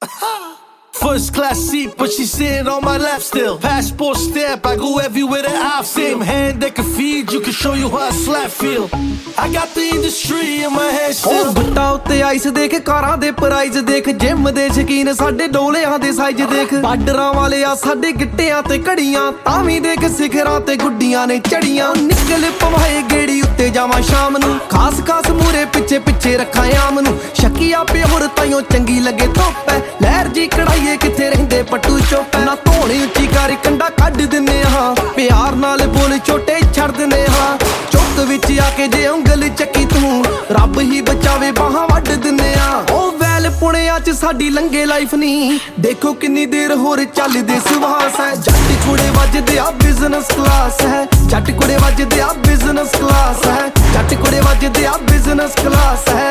First class seat, but she's sitting on my left still. Passport stamp, I go everywhere that I've seen. Same hand that can feed you, can show you how a slap feel. I got the industry in my head still. ਬੱਟਾ ਉੱਤੇ ice ਦੇਖ, ਕਾਰਾਂ ਦੇ price ਦੇਖ, gym ਦੇ ਸ਼ਕੀਨ ਸਾਡੇ ਡੋਲਿਆਂ ਦੇ size ਦੇਖ, ਬਾਰਡਰਾਂ ਵਾਲੇ ਆ ਸਾਡੇ ਗਿੱਟਿਆਂ ਤੇ ਘੜੀਆਂ, ਤਾਂ ਵੀ ਦੇਖ ਸਿਖਰਾਂ ਤੇ ਗੁੱਡੀਆਂ ਨੇ ਚੜੀਆਂ। ਨਿਕਲ ਪਵਾਏ ਗੇੜੀ ਉੱਤੇ ਜਾਵਾਂ ਸ਼ਾਮ ਨੂੰ, ਖਾਸ ਖਾਸ ਮੂਰੇ ਪਿੱਛੇ ਪਿੱਛੇ ਰੱਖਾਂ ਆਮ ਨੂੰ। ਸ਼ੱਕੀਆ ਪਿਓਰ ਤਾਈਓ ਚੰਗੀ ਲੱਗੇ ਧੁੱਪ ਐ, ਲਹਿਰ ਜੀ ਕੜਾਈਏ ਕਿੱਥੇ ਰਹਿੰਦੇ ਪੱਟੂ ਚੁੱਪ ਨਾ। ਧੋਣੀ ਉੱਚੀ ਕਰ ਕੰਡਾ ਕੱਢ ਦਿੰਨੇ ਹਾਂ, ਪਿਆਰ ਨਾਲ ਬੋਲ ਛੋਟੇ ਛੱਡ ਦਿੰਨੇ ਹਾਂ। ਚੁੱਕ ਵਿੱਚ ਆ ਕੇ ਜੇ ਉਂਗਲ ਚੱਕੀ ਤੂੰ, ਰੱਬ ਹੀ ਬਚਾਵੇ ਬਾਹਾਂ ਵੱਢ ਦਿੰਨੇ ਆ। ਉਹ ਵੈਲ ਪੁਣਿਆਂ ਚ ਸਾਡੀ ਲੰਘੇ ਲਾਈਫ ਨੀ, ਦੇਖੋ ਕਿੰਨੀ ਦੇਰ ਹੋਰ ਚੱਲਦੇ ਸੁਹਾਸ ਹੈ। ਜੱਟ ਕੁੜੇ ਵੱਜਦੇ ਆ ਬਿਜ਼ਨਸ ਕਲਾਸ ਹੈ, ਜੱਟ ਕੁੜੇ ਵੱਜਦੇ ਆ ਬਿਜ਼ਨਸ ਕਲਾਸ ਹੈ, ਜੱਟ ਕੁੜੇ ਵੱਜਦੇ ਆ ਬਿਜ਼ਨਸ ਕਲਾਸ ਹੈ।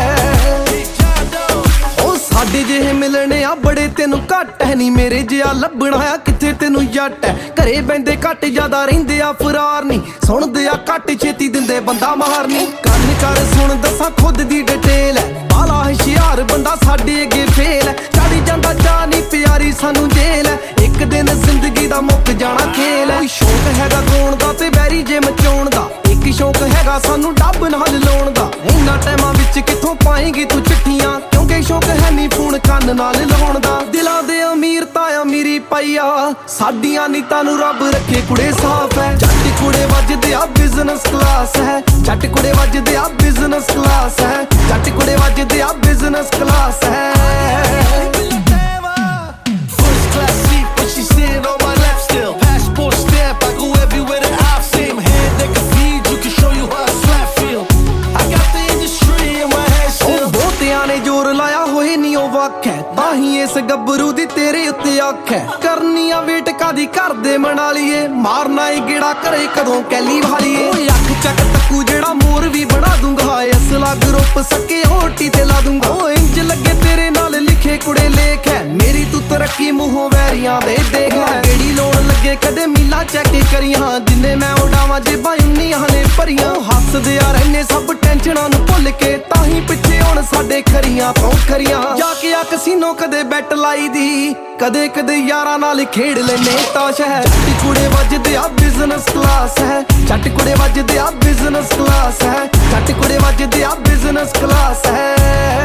ਸਾਡੇ ਜਿਹੇ ਮਿਲਣੇ ਆ ਬੜੇ ਤੈਨੂੰ ਘੱਟ ਹੈ ਨੀ, ਮੇਰੇ ਜਿਹਾ ਲੱਭਣਾ ਆ ਕਿੱਥੇ ਤੈਨੂੰ ਜੱਟ ਹੈ। ਘਰੇ ਬੈਂਦੇ ਘੱਟ ਜ਼ਿਆਦਾ ਰਹਿੰਦੇ ਆ ਫਰਾਰ ਨੀ, ਸੁਣਦੇ ਆ ਘੱਟ ਛੇਤੀ ਦਿੰਦੇ ਬੰਦਾ ਮਾਰਨੀ। ਕੰਨ ਕਰ ਸੁਣ ਦੱਸਾਂ ਖੁਦ ਦੀ ਡਿਟੇਲ ਹੈ, ਬਾਲਾ ਹੁਸ਼ਿਆਰ ਬੰਦਾ ਸਾਡੇ ਅੱਗੇ ਫੇਲ ਹੈ। ਚੜੀ ਜਾਂਦਾ ਚਾਹ ਨੀ ਪਿਆਰੀ ਸਾਨੂੰ ਜੇਲ ਹੈ, ਇੱਕ ਦਿਨ ਜ਼ਿੰਦਗੀ ਦਾ ਮੁੱਕ ਜਾਣਾ ਖੇਲ ਹੈ। ਕੋਈ ਸ਼ੌਕ ਹੈਗਾ ਗਾਉਣ ਦਾ ਤੇ ਵੈਰੀ ਜੇ ਮਚਾਉਣ ਦਾ, ਇੱਕ ਸ਼ੌਕ ਹੈਗਾ ਸਾਨੂੰ ਡੱਬ ਨਾਲ ਲਾਉਣ ਦਾ। ਇਹਨਾਂ ਟਾਈਮਾਂ ਵਿੱਚ ਕਿੱਥੋਂ ਪਾਏਂਗੀ ਤੂੰ ਚਿੱਠੀਆਂ, ਕਿਉਂਕਿ ਸ਼ੌਕ ਹੈ ਨੀ ਫੋਨ ਕੰਨ ਨਾਲ ਲਾਉਣ ਦਾ। ਦਿਲਾਂ ਦੇ ਅਮੀਰ ਤਾਂ ਅਮੀਰੀ ਪਾਈ ਆ, ਸਾਡੀਆਂ ਨੀਤਾਂ ਨੂੰ ਰੱਬ ਰੱਖੇ ਕੁੜੇ ਸਾਫ਼ ਹੈ। ਜੱਟ ਕੁੜੇ ਵੱਜਦੇ ਆ ਬਿਜ਼ਨਸ ਕਲਾਸ ਹੈ, ਜੱਟ ਕੁੜੇ ਵੱਜਦੇ ਆ ਬਿਜ਼ਨਸ ਕਲਾਸ ਹੈ, ਜੱਟ ਕੁੜੇ ਵੱਜਦੇ ਆ ਬਿਜ਼ਨਸ ਕਲਾਸ ਹੈ। First class seat, but she's sitting on my left still. Passport stamp, I go everywhere that I've seen. Same hand that can feed you, can show you how a slap feel. I got the industry in my head still. ਬਹੁਤਿਆਂ ਨੇ ਜ਼ੋਰ ਲਾਇਆ ਹੋਏ ਨੀ ਉਹ ਵੱਖ ਹੈ, ਤਾਂ ਹੀ ਇਸ ਗੱਭਰੂ ਦੀ ਤੇਰੇ ਉੱਤੇ ਅੱਖ ਹੈ। ਕਰਨੀਆਂ ਵੇਟ ਕਾਦੀ ਕਰਦੇ ਮਨਾ ਲਈਏ, ਮਾਰਨਾ ਏ ਗੇੜਾ ਘਰੇ ਕਦੋਂ ਕੈਲੀ ਵਾਲੀਏ। ਓਏ ਅੱਖ ਚੱਕ ਤੱਕੂ ਜਿਹੜਾ ਮੋਰ ਵੀ ਬਣਾ ਦੂੰਗਾ, ਅਸਲਾ ਗਰੁੱਪ ਸਕੇ ਹੋਟੀ ਤੇ ਲਾ ਦੂੰਗਾ। ਓ ਇੰਜ ਲੱਗੇ ਤੇਰੇ ਨਾਲ ਲਿਖੇ ਕੁੜੇ ਲੇਖ ਹੈ, ਮੇਰੀ ਤੂੰ ਤਰੱਕੀ ਮੂੰਹੋਂ ਵੈਰੀਆਂ ਦੇ ਦੇਖ ਹੈ। ਕਿਹੜੀ ਲੋੜ ਲੱਗੇ ਕਦੇ ਮੀਲਾ ਚੈੱਕ ਕਰੀਆਂ, ਜਿੰਨੇ ਮੈਂ ਉਡਾਵਾਂ ਜੇਬਾਂ ਉਨੀਆਂ ਨੇ ਭਰੀਆਂ। ਹੱਸਦੇ ਆ ਰਹਿੰਦੇ ਸਭ ਟੈਨਸ਼ਨਾਂ ਨੂੰ ਭੁੱਲ ਕੇ, ਤਾਂ ਹੀ ਪਿੱਛੇ ਹੁਣ ਸਾਡੇ ਖਰੀਆਂ ਤੋਂ ਖਰੀਆਂ। ਜਾ ਕੇ ਆ ਕਸੀਨੋ ਕਦੇ ਬੈਟ ਲਾਈ ਦੀ, ਕਦੇ ਕਦੇ ਯਾਰਾਂ ਨਾਲ ਖੇਡ ਲੈਨੇ ਤਾਸ਼ ਹੈ। ਜੱਟ ਕੁੜੇ ਵੱਜਦੇ ਆ ਬਿਜ਼ਨਸ ਕਲਾਸ ਹੈ, ਜੱਟ ਕੁੜੇ ਵੱਜਦੇ ਆ ਬਿਜ਼ਨਸ ਕਲਾਸ ਹੈ, ਜੱਟ ਕੁੜੇ ਵੱਜਦੇ ਆ ਬਿਜ਼ਨਸ ਕਲਾਸ ਹੈ।